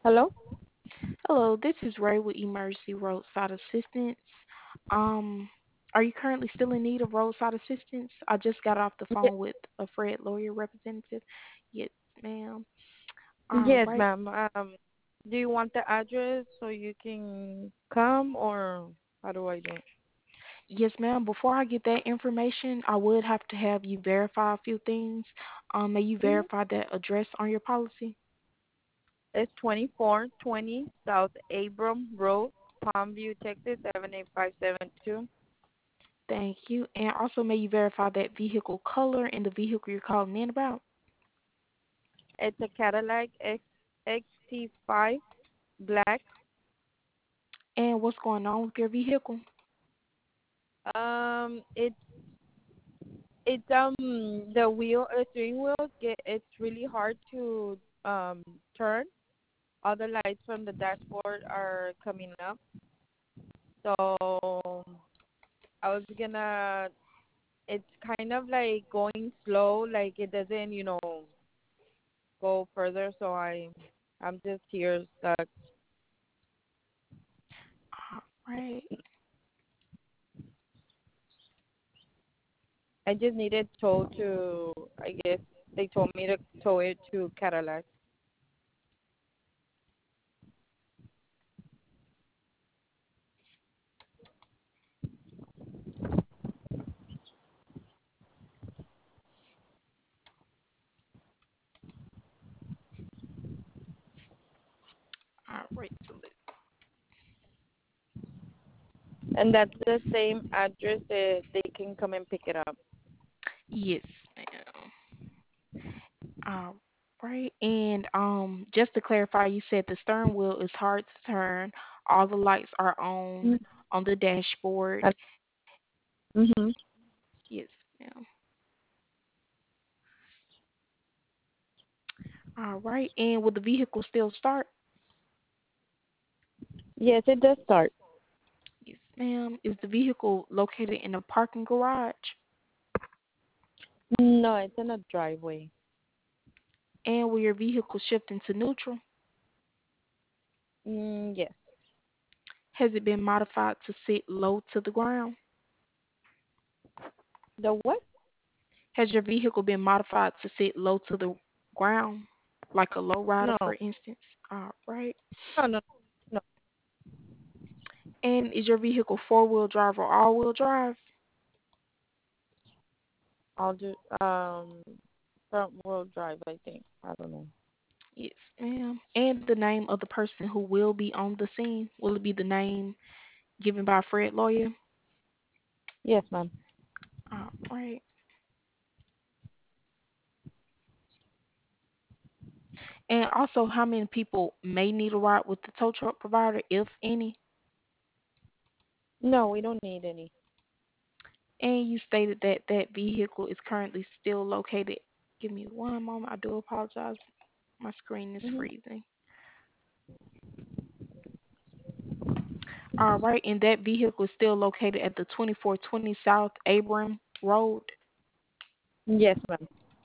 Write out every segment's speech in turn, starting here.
Hello? Hello, this is Ray with Emergency Roadside Assistance. Um, are you currently still in need of roadside assistance? I just got off the Ye- phone with a Fred lawyer representative. Yes, ma'am. All Yes, right. ma'am. Do you want the address so you can come, or how do I do it? Yes, ma'am. Before I get that information, I would have to have you verify a few things. May you hmm verify that address on your policy? It's 2420 South Abram Road, Palmview, Texas 78572. Thank you. And also, may you verify that vehicle color and the vehicle you're calling in about? It's a Cadillac XT5 black. And what's going on with your vehicle? It's the steering wheels it's really hard to um turn. All the lights from the dashboard are coming up. So I was gonna. It's kind of like going slow, like it doesn't, go further. So I'm just here stuck. All right. I just needed tow to. I guess they told me to tow it to Cadillac. All right. And that's the same address that they can come and pick it up. Yes, ma'am. Right. And just to clarify, you said the steering wheel is hard to turn. All the lights are on the dashboard. Mm-hmm. Yes, ma'am. All right. And will the vehicle still start? Yes, it does start. Yes, ma'am. Is the vehicle located in a parking garage? No, it's in a driveway. And will your vehicle shift into neutral? Yes. Has it been modified to sit low to the ground? The what? Has your vehicle been modified to sit low to the ground, like a low rider, No. for instance? All right. No, no, no. And is your vehicle four-wheel drive or all-wheel drive? I'll do front wheel drive, I think. I don't know. Yes, ma'am. And the name of the person who will be on the scene? Will it be the name given by Fred Lawyer? Yes, ma'am. All right. And also, how many people may need a ride with the tow truck provider, if any? No, we don't need any. And you stated that that vehicle is currently still located. Give me one moment. I do apologize. My screen is hmm freezing. All right. And that vehicle is still located at the 2420 South Abram Road. Yes, ma'am.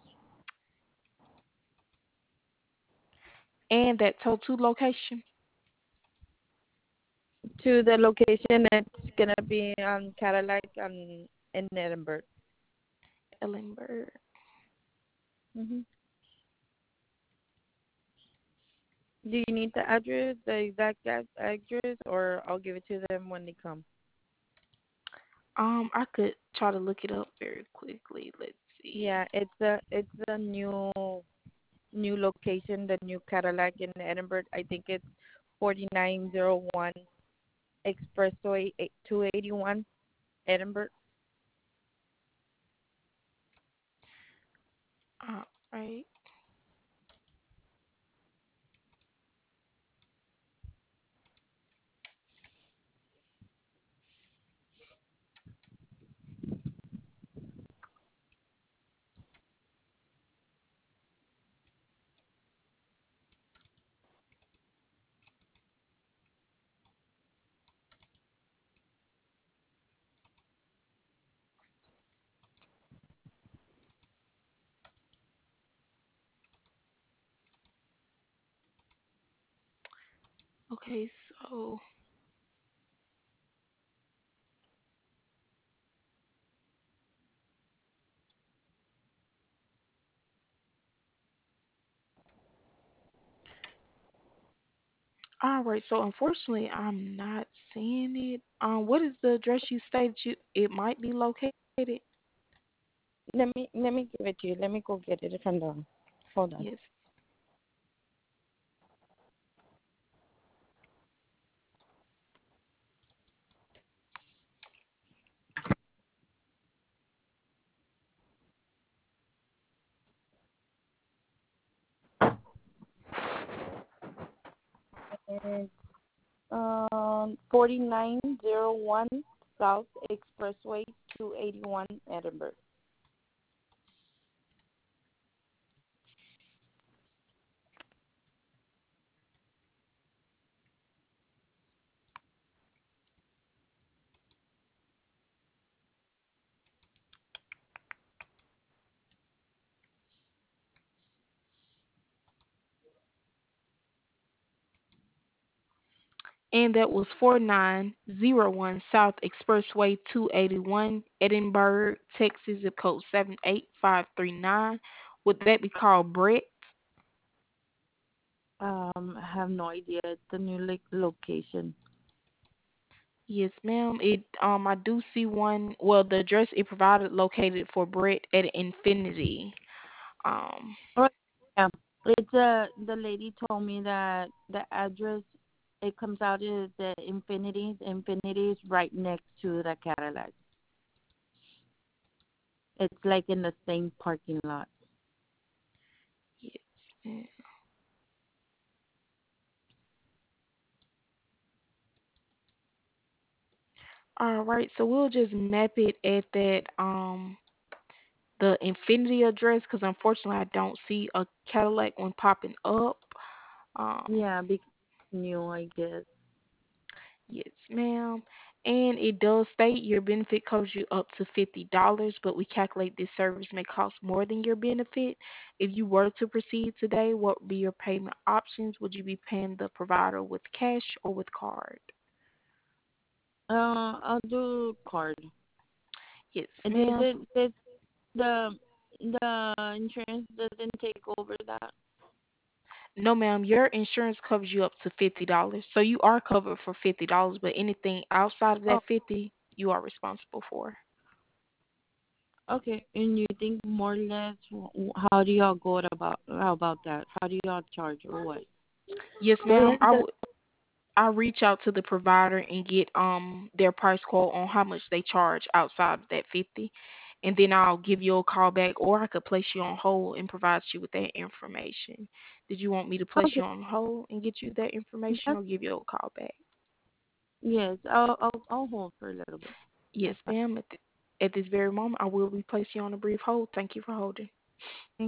And that tow to location, To the location it's gonna be on Cadillac in Edinburgh. Ellenberg. hmm Do you need the address, the exact address, or I'll give it to them when they come? I could try to look it up very quickly. Let's see. Yeah, it's a new location, the new Cadillac in Edinburgh. I think it's 4901 Expressway 281 Edinburgh. Right. Okay, so all right. So unfortunately, I'm not seeing it. What is the address you stated you it might be located? Let me give it to you. Let me go get it from the. Hold on. Yes. It's 4901 South Expressway 281 Edinburgh. And that was 4901 South Expressway 281, Edinburgh, Texas, zip code 78539. Would that be called Brett? I have no idea. It's the new location. Yes, ma'am. It I do see one. Well, the address it provided located for Brett at Infinity. Um, Oh, yeah. It's the lady told me that the address it comes out is the Infinity. The Infinity is right next to the Cadillac. It's like in the same parking lot. yes. Mm. All right, so we'll just map it at that the Infinity address because unfortunately I don't see a Cadillac one popping up. Um, Yeah, because new, I guess. yes, ma'am. And it does state your benefit covers you up to $50, but we calculate this service may cost more than your benefit. If you were to proceed today, what would be your payment options? Would you be paying the provider with cash or with card? I'll do card. Yes, And ma'am. the the insurance doesn't take over that? No, ma'am. Your insurance covers you up to $50, so you are covered for $50. But anything outside of Oh, that 50, you are responsible for. okay. And you think more or less, how do y'all go about how about that? How do y'all charge or what? Yes, ma'am. During the I reach out to the provider and get their price quote on how much they charge outside of that 50, and then I'll give you a call back, or I could place you on hold and provide you with that information. Did you want me to place okay, you on hold and get you that information, that's, or give you a call back? yes, I'll hold for a little bit. Yes, That's fine. ma'am. At this very moment, I will be placing you on a brief hold. Thank you for holding.